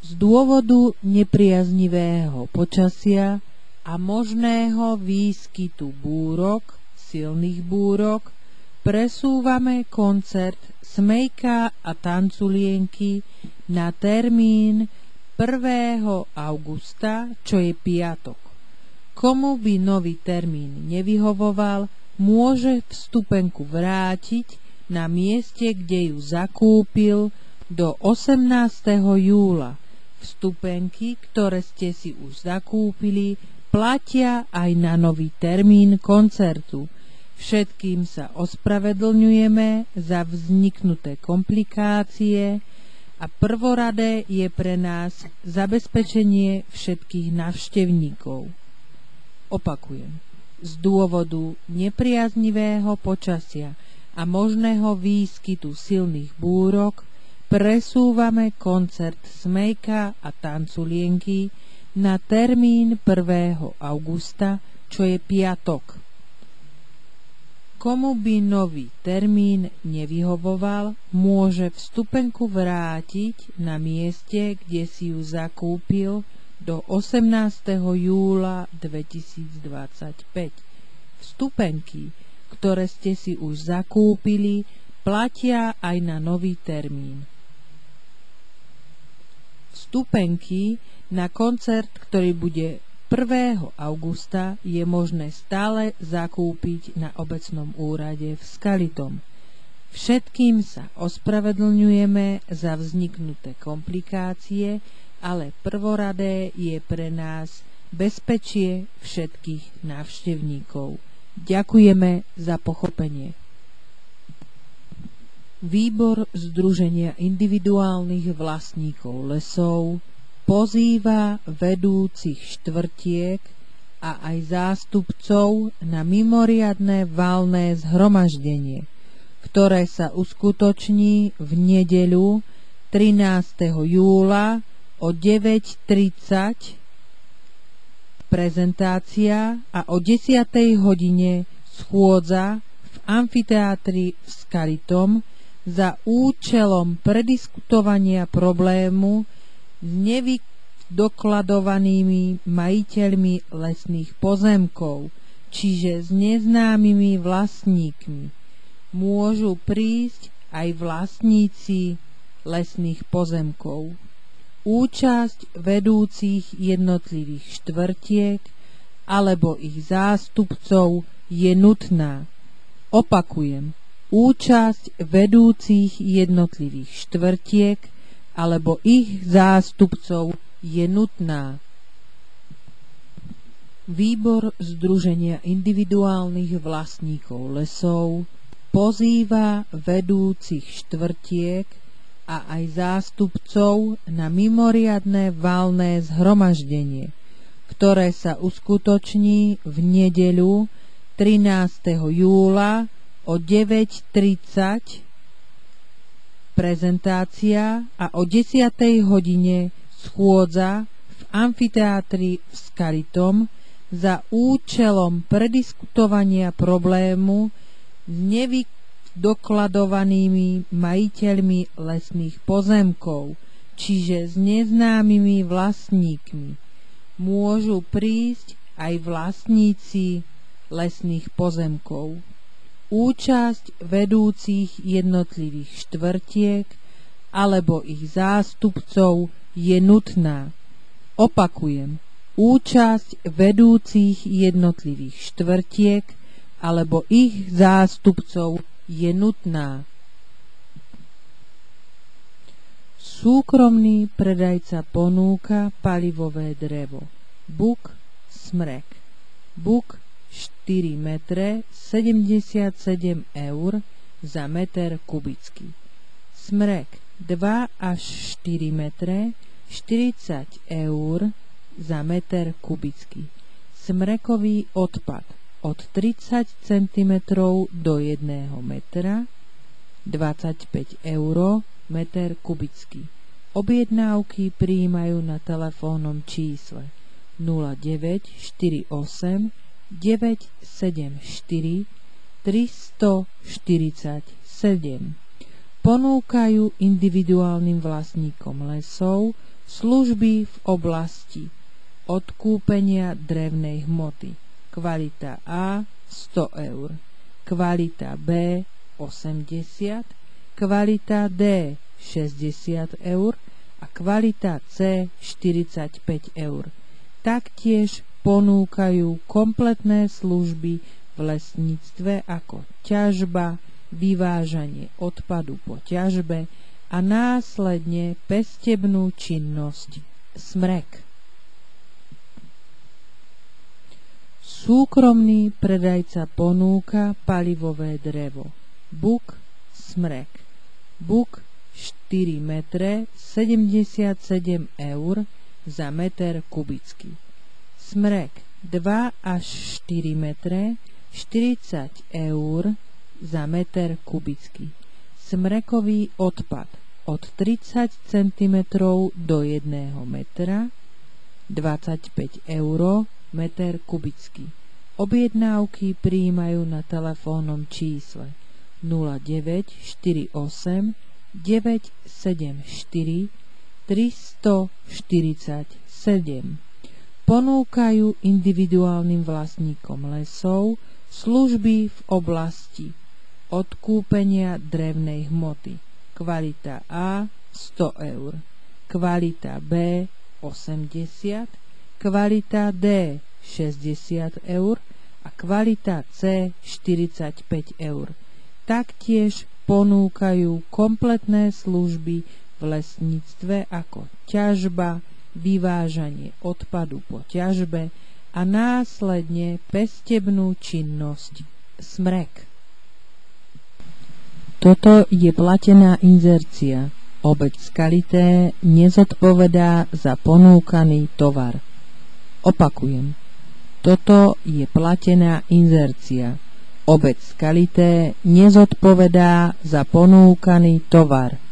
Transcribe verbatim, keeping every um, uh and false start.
Z dôvodu nepriaznivého počasia a možného výskytu búrok, silných búrok, presúvame koncert Smejka a tanculienky na termín prvého augusta, čo je piatok. Komu by nový termín nevyhovoval, môže vstupenku vrátiť na mieste, kde ju zakúpil, do osemnásteho júla. Vstupenky, ktoré ste si už zakúpili, platia aj na nový termín koncertu. Všetkým sa ospravedlňujeme za vzniknuté komplikácie a prvoradé je pre nás zabezpečenie všetkých návštevníkov. Opakujem, z dôvodu nepriaznivého počasia a možného výskytu silných búrok presúvame koncert Smejka a tanculienky na termín prvého augusta, čo je piatok. Komu by nový termín nevyhovoval, môže vstupenku vrátiť na mieste, kde si ju zakúpil, do osemnásteho júla dvetisícdvadsaťpäť. Vstupenky, ktoré ste si už zakúpili, platia aj na nový termín. Vstupenky na koncert, ktorý bude prvého augusta, je možné stále zakúpiť na obecnom úrade v Skalitom. Všetkým sa ospravedlňujeme za vzniknuté komplikácie, ale prvoradé je pre nás bezpečie všetkých návštevníkov. Ďakujeme za pochopenie. Výbor Združenia individuálnych vlastníkov lesov pozýva vedúcich štvrtiek a aj zástupcov na mimoriadne valné zhromaždenie, ktoré sa uskutoční v nedeľu trinásteho júla o deväť tridsať prezentácia a o desiatej hodine schôdza v amfiteátri v Skalitom za účelom prediskutovania problému s nevydokladovanými majiteľmi lesných pozemkov, čiže s neznámymi vlastníkmi. Môžu prísť aj vlastníci lesných pozemkov. Účasť vedúcich jednotlivých štvrtiek alebo ich zástupcov je nutná. Opakujem, účasť vedúcich jednotlivých štvrtiek alebo ich zástupcov je nutná. Výbor Združenia individuálnych vlastníkov lesov pozýva vedúcich štvrtiek a aj zástupcov na mimoriadne valné zhromaždenie, ktoré sa uskutoční v nedeľu trinásteho júla o deväť tridsať prezentácia a o desiatej hodine schôdza v amfiteátri v Skalitom za účelom prediskutovania problému s nevydokladovanými majiteľmi lesných pozemkov, čiže s neznámymi vlastníkmi. Môžu prísť aj vlastníci lesných pozemkov. Účasť vedúcich jednotlivých štvrtiek alebo ich zástupcov je nutná. Opakujem, účasť vedúcich jednotlivých štvrtiek alebo ich zástupcov je nutná. Súkromný predajca ponúka palivové drevo. Buk, smrek. Buk štyri metre sedemdesiatsedem eur za meter kubický. Smrek dva až štyri metre štyridsať eur za meter kubický. Smrekový odpad od tridsať centimetrov do jedného metra dvadsaťpäť eur meter kubický. Objednávky prijímajú na telefónnom čísle nula deväť štyri osem deväť sedem štyri tri štyri sedem. ponúkajú individuálnym vlastníkom lesov služby v oblasti odkúpenia drevnej hmoty. Kvalita A sto eur, kvalita B osemdesiat, kvalita D šesťdesiat eur a kvalita C štyridsaťpäť eur. Taktiež ponúkajú kompletné služby v lesníctve ako ťažba, vyvážanie odpadu po ťažbe a následne pestebnú činnosť smrek. Súkromný predajca ponúka palivové drevo buk, smrek. Buk štyri metre sedemdesiatsedem eur za meter kubický. Smrek dva až štyri metre štyridsať eur za meter kubický. Smrekový odpad od tridsať centimetrov do jedného metra dvadsaťpäť eur meter kubický. Objednávky prijímajú na telefónnom čísle nula deväť štyri osem deväť sedem štyri tri štyri sedem. Ponúkajú individuálnym vlastníkom lesov služby v oblasti odkúpenia drevnej hmoty. Kvalita A sto eur, kvalita B osemdesiat, kvalita D šesťdesiat eur a kvalita C štyridsaťpäť eur. Taktiež ponúkajú kompletné služby v lesníctve ako ťažba, vyvážanie odpadu po ťažbe a následne pestebnú činnosť smrek. Toto je platená inzercia. Obec Skalité nezodpovedá za ponúkaný tovar. Opakujem, toto je platená inzercia. Obec Skalité nezodpovedá za ponúkaný tovar.